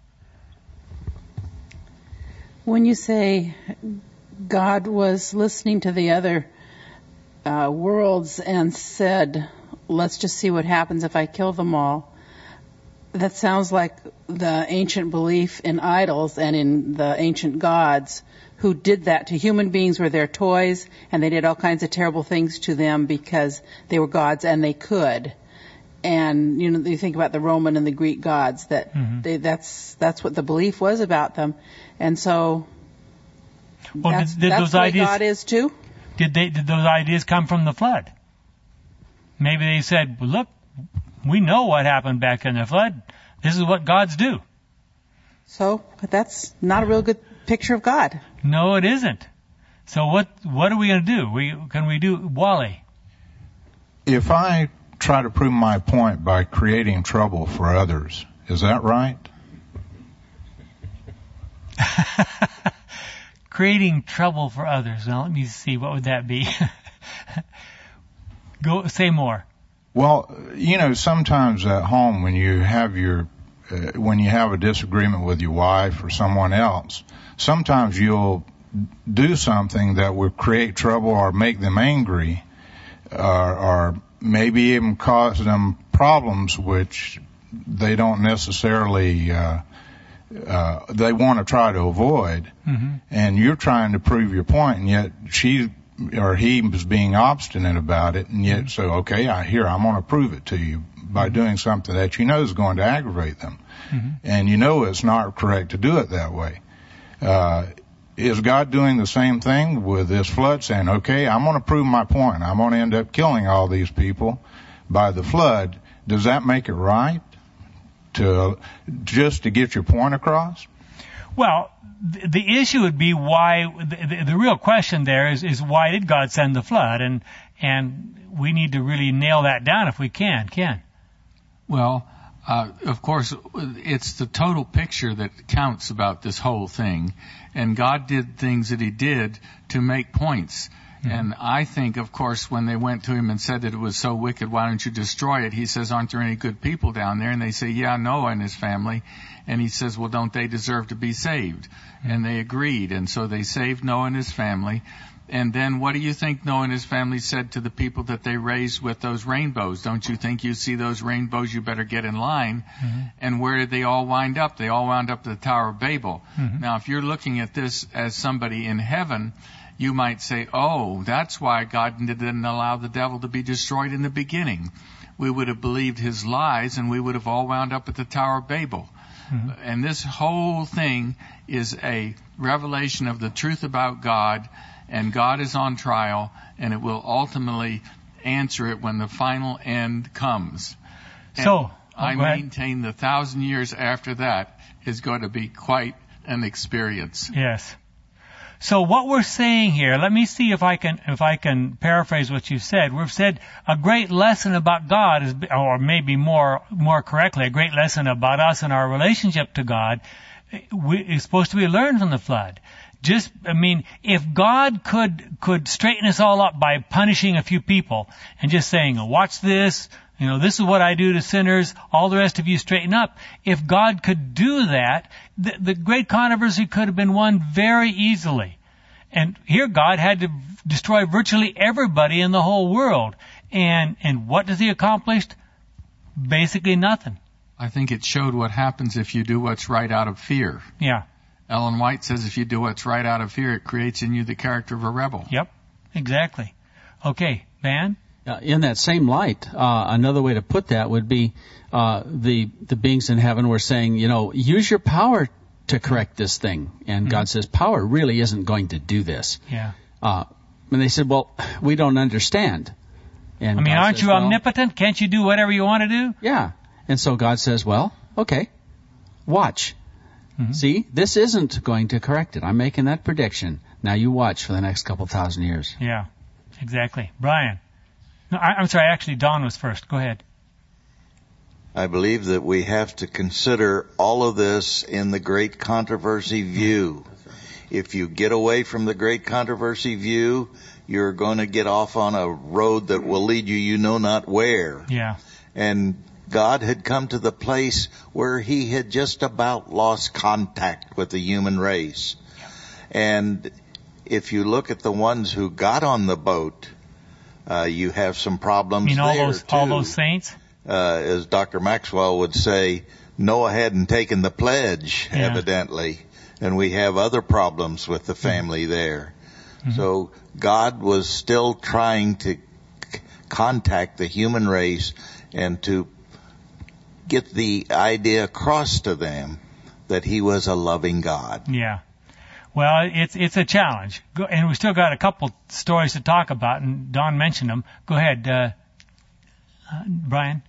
When you say God was listening to the other worlds and said, let's just see what happens if I kill them all, that sounds like the ancient belief in idols and in the ancient gods who did that to human beings, were their toys, and they did all kinds of terrible things to them because they were gods and they could. And you think about the Roman and the Greek gods, that that's what the belief was about them. And so that's those the way ideas, God is too. Did those ideas come from the flood? Maybe they said, well, look, we know what happened back in the flood. This is what gods do. So that's not a real good picture of God. No, it isn't. So what are we going to do? Can we do Wally? If I try to prove my point by creating trouble for others, is that right? Creating trouble for others. Now let me see. What would that be? Go say more. Well, sometimes at home when you have a disagreement with your wife or someone else, sometimes you'll do something that will create trouble or make them angry, or maybe even cause them problems which they don't necessarily they want to try to avoid. Mm-hmm. And you're trying to prove your point, and yet she or he was being obstinate about it, and yet so, okay, I'm going to prove it to you by doing something that is going to aggravate them. Mm-hmm. And it's not correct to do it that way. Is God doing the same thing with this flood, saying, okay, I'm going to prove my point. I'm going to end up killing all these people by the flood. Does that make it right just to get your point across? Well, the issue would be why, the real question there is why did God send the flood? And we need to really nail that down if we can. Ken? Well, of course, it's the total picture that counts about this whole thing. And God did things that he did to make points. Mm-hmm. And I think, of course, when they went to him and said that it was so wicked, why don't you destroy it? He says, aren't there any good people down there? And they say, yeah, Noah and his family. And he says, well, don't they deserve to be saved? Mm-hmm. And they agreed. And so they saved Noah and his family. And then what do you think Noah and his family said to the people that they raised with those rainbows? Don't you think you see those rainbows, you better get in line? Mm-hmm. And where did they all wind up? They all wound up at the Tower of Babel. Mm-hmm. Now, if you're looking at this as somebody in heaven, you might say, oh, that's why God didn't allow the devil to be destroyed in the beginning. We would have believed his lies, and we would have all wound up at the Tower of Babel. Mm-hmm. And this whole thing is a revelation of the truth about God, and God is on trial, and it will ultimately answer it when the final end comes. And so, I maintain the 1,000 years after that is going to be quite an experience. Yes. So what we're saying here, let me see if I can paraphrase what you said. We've said a great lesson about God is, or maybe more correctly, a great lesson about us and our relationship to God is supposed to be learned from the flood. If God could straighten us all up by punishing a few people and just saying, watch this, this is what I do to sinners, all the rest of you straighten up. If God could do that, the great controversy could have been won very easily. And here God had to destroy virtually everybody in the whole world. And what does he accomplish? Basically nothing. I think it showed what happens if you do what's right out of fear. Yeah. Ellen White says if you do what's right out of fear, it creates in you the character of a rebel. Yep, exactly. Okay, Van? In that same light, another way to put that would be the beings in heaven were saying, use your power to correct this thing. And God says, power really isn't going to do this. Yeah. And they said, well, we don't understand. And aren't you omnipotent? Can't you do whatever you want to do? Yeah. And so God says, well, okay, watch. Mm-hmm. See, this isn't going to correct it. I'm making that prediction. Now you watch for the next couple thousand years. Yeah, exactly. Brian. No, I'm sorry, actually, Don was first. Go ahead. I believe that we have to consider all of this in the great controversy view. If you get away from the great controversy view, you're going to get off on a road that will lead you know not where. Yeah. And God had come to the place where he had just about lost contact with the human race. And if you look at the ones who got on the boat, you have some problems there too. All those saints? As Dr. Maxwell would say, Noah hadn't taken the pledge, evidently. And we have other problems with the family there. Mm-hmm. So God was still trying to contact the human race and to get the idea across to them that he was a loving God. Yeah. Well, it's a challenge. And we still got a couple stories to talk about, and Don mentioned them. Go ahead, Brian.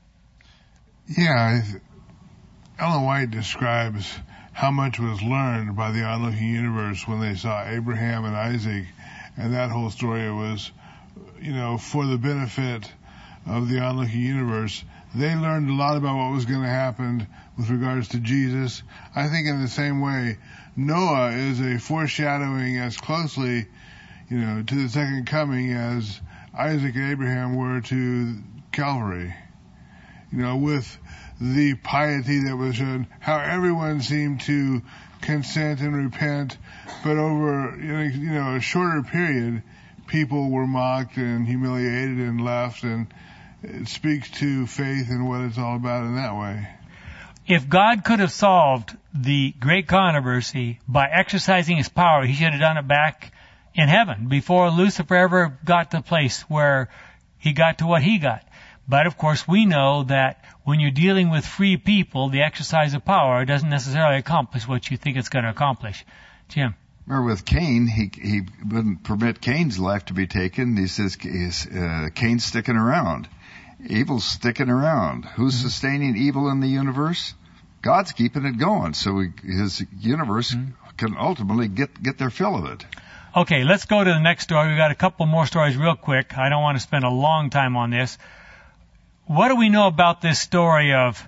Yeah, Ellen White describes how much was learned by the onlooking universe when they saw Abraham and Isaac, and that whole story was, for the benefit of the onlooking universe. They learned a lot about what was going to happen with regards to Jesus. I think in the same way, Noah is a foreshadowing as closely, to the second coming as Isaac and Abraham were to Calvary. With the piety that was shown, how everyone seemed to consent and repent, but over, a shorter period, people were mocked and humiliated and left, and it speaks to faith and what it's all about in that way. If God could have solved the great controversy by exercising his power, he should have done it back in heaven before Lucifer ever got to the place where he got to what he got. But of course we know that when you're dealing with free people, the exercise of power doesn't necessarily accomplish what you think it's going to accomplish. Jim. Remember with Cain, he wouldn't permit Cain's life to be taken. He says Cain's sticking around. Evil's sticking around. Who's sustaining evil in the universe? God's keeping it going, so his universe can ultimately get their fill of it. Okay, let's go to the next story. We've got a couple more stories real quick. I don't want to spend a long time on this. What do we know about this story of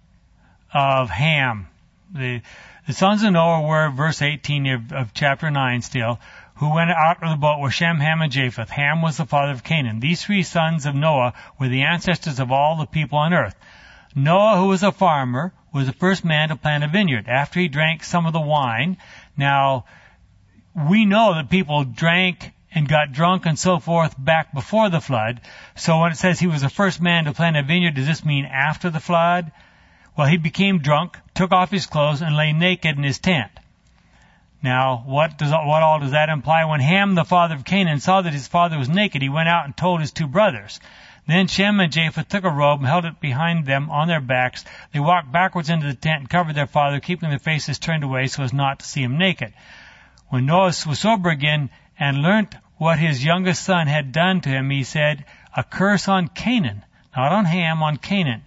Ham? The sons of Noah were, verse 18 of chapter 9 still, who went out of the boat were Shem, Ham, and Japheth. Ham was the father of Canaan. These three sons of Noah were the ancestors of all the people on earth. Noah, who was a farmer, was the first man to plant a vineyard after he drank some of the wine. Now, we know that people drank and got drunk and so forth back before the flood. So when it says he was the first man to plant a vineyard, does this mean after the flood? Well, he became drunk, took off his clothes, and lay naked in his tent. Now, what all does that imply? When Ham, the father of Canaan, saw that his father was naked, he went out and told his two brothers. Then Shem and Japheth took a robe and held it behind them on their backs. They walked backwards into the tent and covered their father, keeping their faces turned away so as not to see him naked. When Noah was sober again and learnt what his youngest son had done to him, he said, "A curse on Canaan," not on Ham, on Canaan.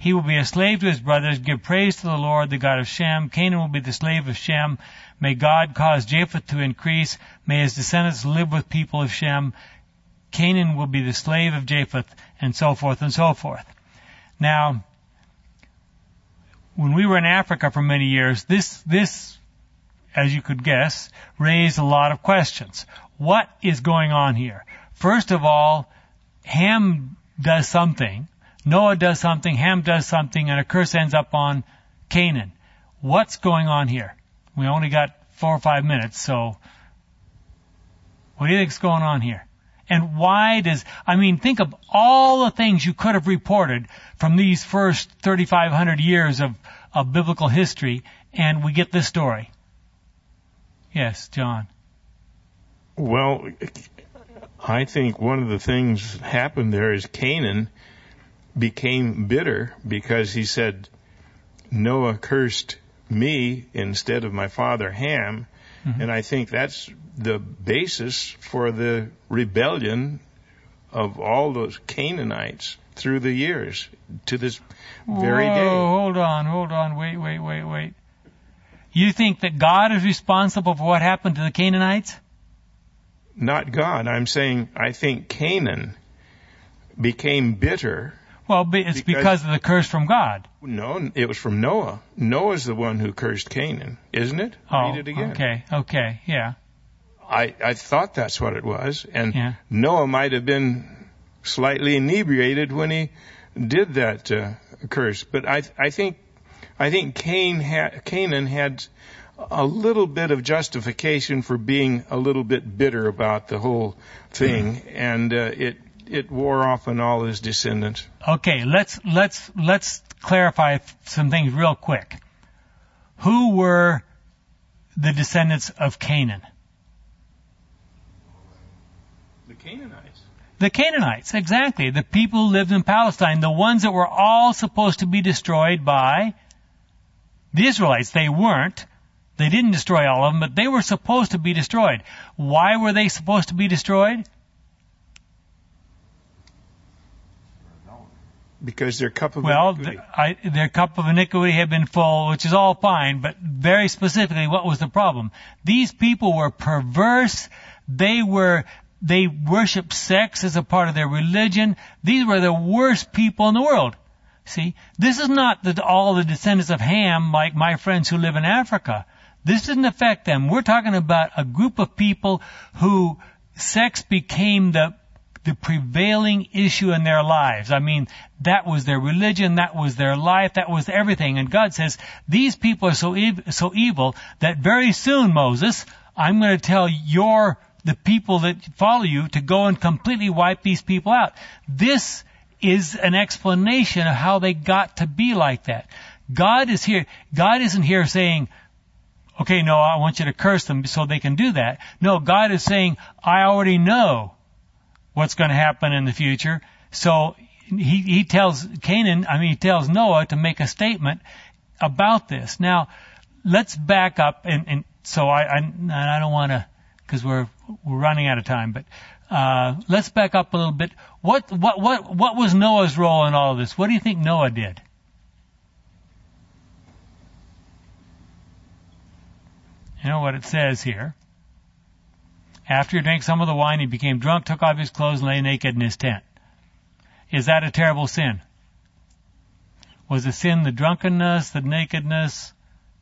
He will be a slave to his brothers. Give praise to the Lord, the God of Shem. Canaan will be the slave of Shem. May God cause Japheth to increase. May his descendants live with people of Shem. Canaan will be the slave of Japheth, and so forth and so forth. Now, when we were in Africa for many years, this, as you could guess, raised a lot of questions. What is going on here? First of all, Ham does something, Noah does something, Ham does something, and a curse ends up on Canaan. What's going on here? We only got 4 or 5 minutes, so what do you think's going on here? And why think of all the things you could have reported from these first 3,500 years of biblical history, and we get this story. Yes, John. Well, I think one of the things that happened there is Canaan became bitter because he said, Noah cursed me instead of my father Ham. Mm-hmm. And I think that's the basis for the rebellion of all those Canaanites through the years to this very day. Hold on. Wait. You think that God is responsible for what happened to the Canaanites? Not God. I'm saying I think Canaan became bitter. Well, it's because of the curse from God. No, it was from Noah. Noah's the one who cursed Canaan, isn't it? Read it again. Okay, yeah. I thought that's what it was, and Noah might have been slightly inebriated when he did that curse. But I think Canaan had a little bit of justification for being a little bit bitter about the whole thing, and it wore off on all his descendants. Okay, let's clarify some things real quick. Who were the descendants of Canaan? The Canaanites. The Canaanites, exactly. The people who lived in Palestine, the ones that were all supposed to be destroyed by the Israelites. They weren't. They didn't destroy all of them, but they were supposed to be destroyed. Why were they supposed to be destroyed? Because their cup of iniquity. Their cup of iniquity had been full, which is all fine, but very specifically, what was the problem? These people were perverse. They worshiped sex as a part of their religion. These were the worst people in the world. See, this is not all the descendants of Ham, like my friends who live in Africa. This didn't affect them. We're talking about a group of people who sex became the prevailing issue in their lives. I mean, that was their religion, that was their life, that was everything. And God says, these people are so evil that very soon, Moses, I'm going to tell the people that follow you to go and completely wipe these people out. This is an explanation of how they got to be like that. God is here. God isn't here saying, okay, no, I want you to curse them so they can do that. No, God is saying, I already know what's going to happen in the future. So he tells Noah to make a statement about this. Now, let's back up, and so I don't want to, because we're running out of time, but let's back up a little bit. What was Noah's role in all of this? What do you think Noah did? You know what it says here. After he drank some of the wine, he became drunk, took off his clothes, and lay naked in his tent. Is that a terrible sin? Was the sin the drunkenness, the nakedness?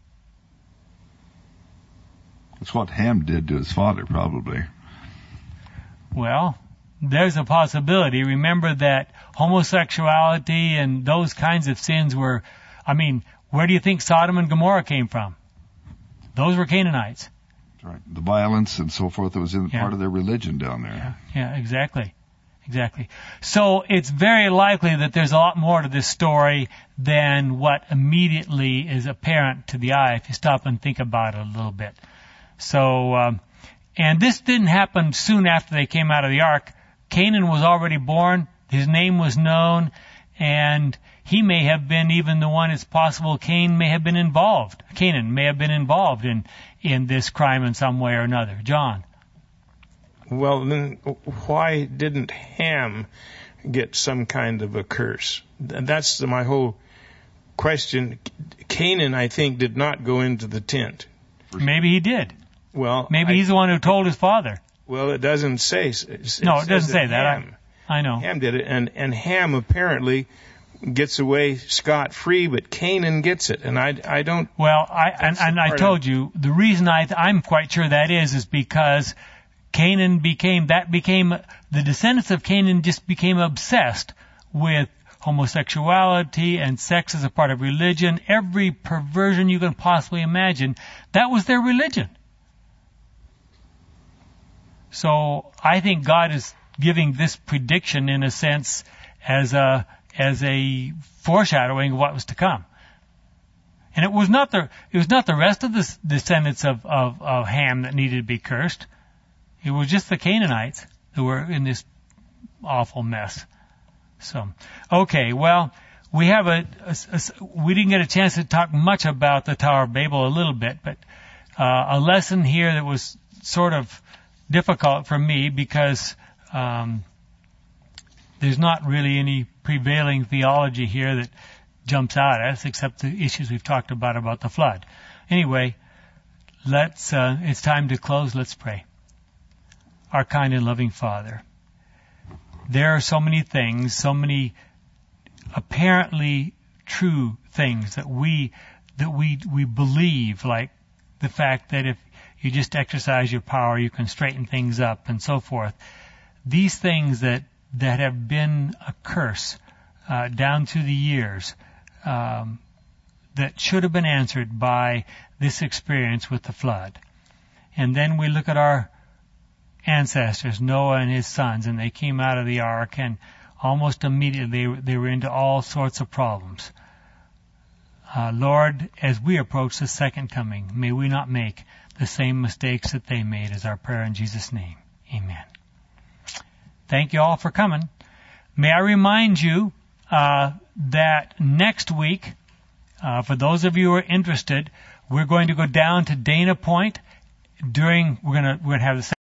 It's what Ham did to his father, probably. Well, there's a possibility. Remember that homosexuality and those kinds of sins were, where do you think Sodom and Gomorrah came from? Those were Canaanites. Right. The violence and so forth that was in part of their religion down there. Yeah, exactly. So it's very likely that there's a lot more to this story than what immediately is apparent to the eye if you stop and think about it a little bit. So, and this didn't happen soon after they came out of the ark. Canaan was already born. His name was known, and he may have been even the one. It's possible Canaan may have been involved in this crime in some way or another. John. Well, then why didn't Ham get some kind of a curse? That's my whole question, Canaan, I think, did not go into the tent. Maybe he did. Well, maybe he's the one who told his father. Well, it doesn't say. No, it doesn't say that. I know. Ham did it, and Ham apparently gets away scot-free, but Canaan gets it, and I don't. Well, I told you the reason I'm quite sure that is because Canaan became the descendants of Canaan just became obsessed with homosexuality and sex as a part of religion. Every perversion you can possibly imagine, that was their religion. So I think God is giving this prediction in a sense as a foreshadowing of what was to come. And it was not the rest of the descendants of Ham that needed to be cursed. It was just the Canaanites who were in this awful mess. So, okay, well, we have we didn't get a chance to talk much about the Tower of Babel, a little bit, but a lesson here that was sort of difficult for me because there's not really any prevailing theology here that jumps out at us except the issues we've talked about the flood. Anyway, it's time to close. Let's pray. Our kind and loving Father, there are so many things, so many apparently true things that we believe, like the fact that if you just exercise your power, you can straighten things up and so forth. These things that have been a curse down through the years that should have been answered by this experience with the flood. And then we look at our ancestors, Noah and his sons, and they came out of the ark, and almost immediately they were into all sorts of problems. Lord, as we approach the second coming, may we not make the same mistakes that they made, is our prayer in Jesus' name. Amen. Thank you all for coming. May I remind you that next week, for those of you who are interested, we're going to go down to Dana Point we're going to have the